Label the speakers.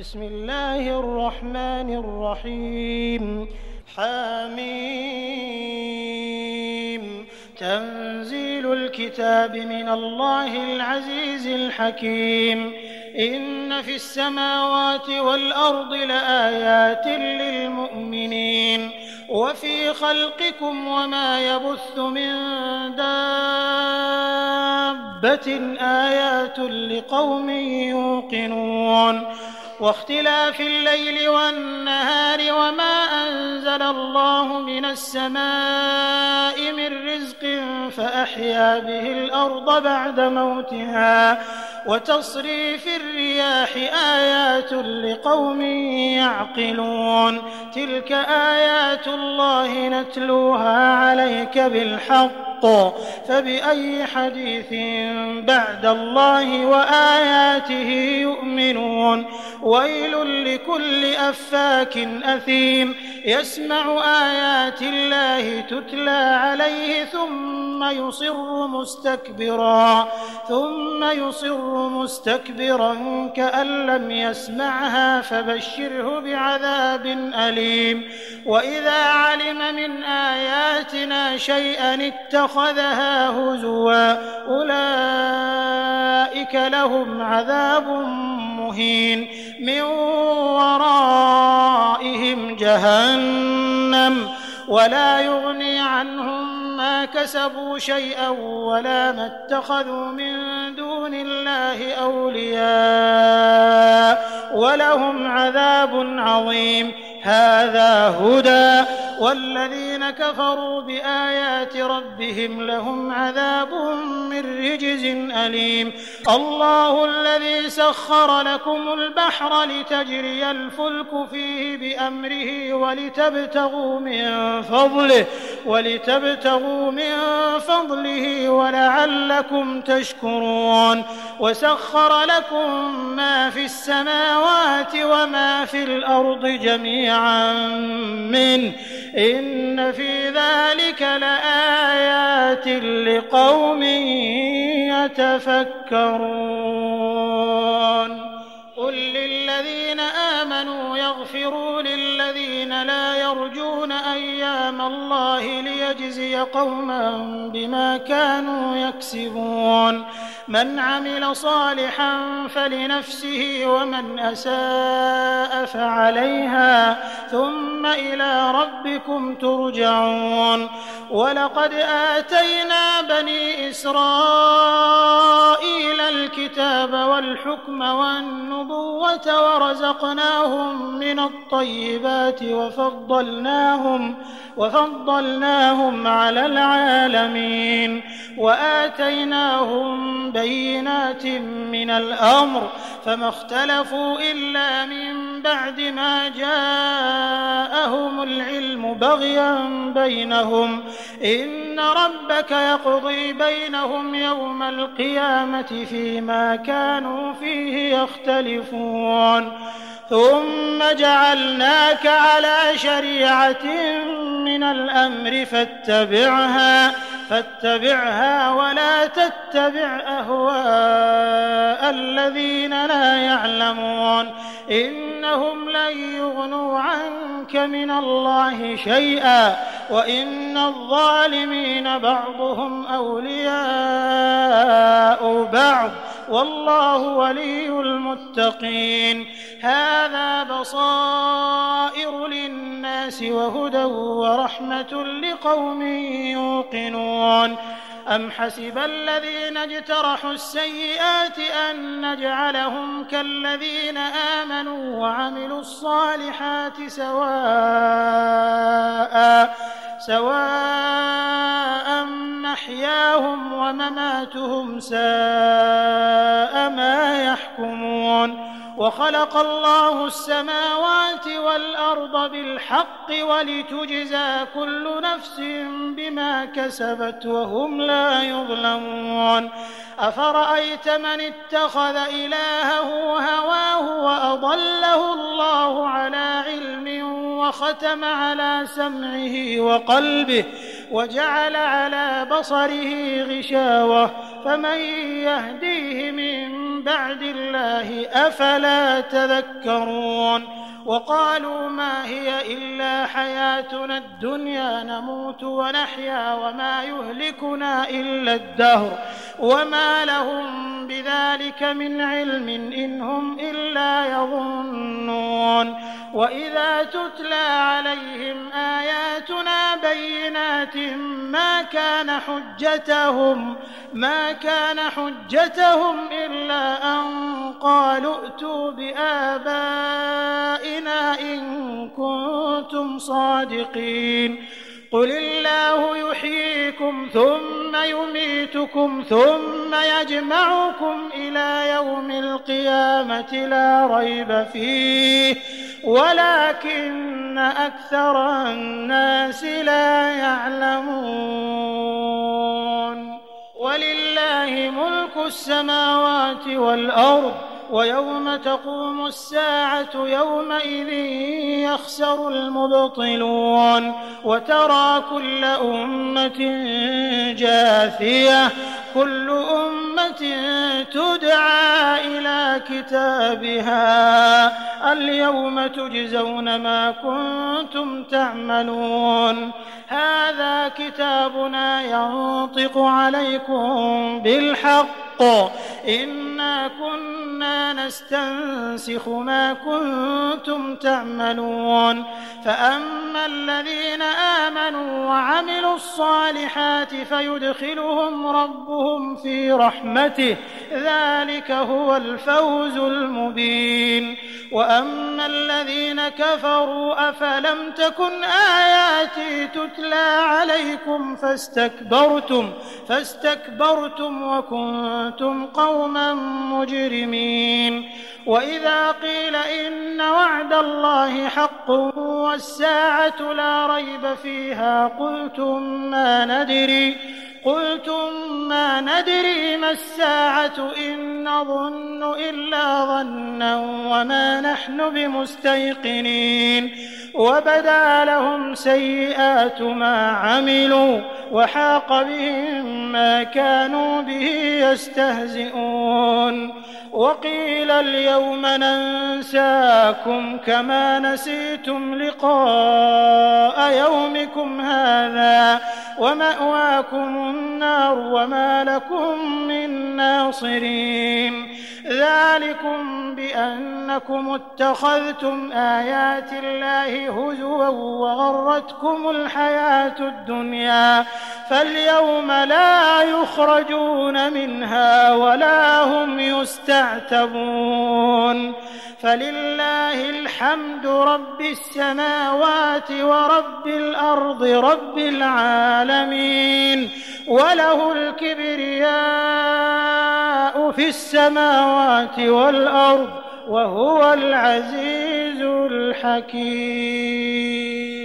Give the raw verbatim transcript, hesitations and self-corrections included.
Speaker 1: بسم الله الرحمن الرحيم حميم تنزيل الكتاب من الله العزيز الحكيم إن في السماوات والأرض لآيات للمؤمنين وفي خلقكم وما يبث من دابة آيات لقوم يوقنون واختلاف الليل والنهار وما أنزل الله من السماء من رزق فأحيا به الأرض بعد موتها وتصريف الرياح آيات لقوم يعقلون تلك آيات الله نتلوها عليك بالحق فبأي حديث بعد الله وآياته يؤمنون ويل لكل أفاك أثيم يسمع آيات الله تتلى عليه ثم يصر مستكبرا ثم يصر مستكبرا كأن لم يسمعها فبشره بعذاب أليم وإذا علم من آياتنا شيئا اتخذها هزوا أولئك لهم عذاب مهين من ورائهم جهنم ولا يغني عنهم ما كسبوا شيئا ولا ما اتخذوا من دون الله أولياء ولهم عذاب عظيم هذا هدى والذين كفروا بآيات ربهم لهم عذاب من رجز أليم الله الذي سخر لكم البحر لتجري الفلك فيه بأمره ولتبتغوا من فضله ولتبتغوا من فضله ولعلكم تشكرون وسخر لكم ما في السماوات وما في الأرض جميعا منه إن في ذلك لآيات لقوم يتفكرون قل للذين آمنوا يغفروا للذين لا يرجون أيام الله ليجزي قوما بما كانوا يكسبون من عمل صالحا فلنفسه ومن أساء فعليها ثم إلى ربكم ترجعون ولقد آتينا بني إسرائيل الكتاب والحكم والنبوة ورزقناهم من الطيبات وفضلناهم وفضلناهم على العالمين وآتيناهم بينات من الأمر فما اختلفوا إلا من بعد ما جاءهم العلم بغيا بينهم إن ربك يقضي بينهم يوم القيامة فيما كانوا فيه يختلفون ثم جعلناك على شريعة من الأمر فاتبعها فاتبعها ولا تتبع أهواء الذين لا يعلمون إنهم لن يغنوا عنك من الله شيئا وإن الظالمين بعضهم أولياء بعض والله ولي المتقين هذا بصائر للناس وهدى ورحمة لقوم يوقنون أم حسب الذين اجترحوا السيئات أن نجعلهم كالذين آمنوا وعملوا الصالحات سواء سواء محياهم ومماتهم ساء ما يحكمون وخلق الله السماوات والأرض بالحق ولتجزى كل نفس بما كسبت وهم لا يظلمون أفرأيت من اتخذ إلهه هواه وأضله الله على علم وختم على سمعه وقلبه وجعل على بصره غشاوة فمن يهديه من من بعد الله أفلا تذكرون وقالوا ما هي إلا حياتنا الدنيا نموت ونحيا وما يهلكنا إلا الدهر وما لهم بذلك من علم إن هم إلا يظنون وإذا تتلى عليهم آياتنا بينات ما كان حجتهم ما كان حجتهم إلا أن قالوا ائتوا بآبائنا إن كنتم صادقين قل الله يحييكم ثم يميتكم ثم يجمعكم إلى يوم القيامة لا ريب فيه ولكن أكثر الناس لا يعلمون ولله ملك السماوات والأرض ويوم تقوم الساعة يومئذ يخسر المبطلون وترى كل أمة جاثية كل أمة تدعى إلى كتابها اليوم تجزون ما كنتم تعملون هذا كتابنا ينطق عليكم بالحق إنا كنا نستنسخ ما كنتم تعملون فأما الذين آمنوا وعملوا الصالحات فيدخلهم ربهم في رحمته ذلك هو الفوز المبين وأما الذين كفروا أفلم تكن آياتي تتلى عليكم فاستكبرتم فاستكبرتم وكنتم قوما مجرمين وإذا قيل إن وعد الله حق والساعة لا ريب فيها قلتم ما ندري قلتم ما ندري ما الساعة إن نظن إلا ظنا وما نحن بمستيقنين وبدا لهم سيئات ما عملوا وحاق بهم ما كانوا به يستهزئون وقيل اليوم ننساكم كما نسيتم لقاء يومكم هذا ومأواكم النار وما لكم من ناصرين ذلكم بأنكم اتخذتم آيات الله هزوا وغرتكم الحياة الدنيا فاليوم لا يخرجون منها ولا هم يستعتبون فلله الحمد رب السماوات ورب الأرض رب العالمين وله الكبرياء في السماوات والأرض وهو العزيز الحكيم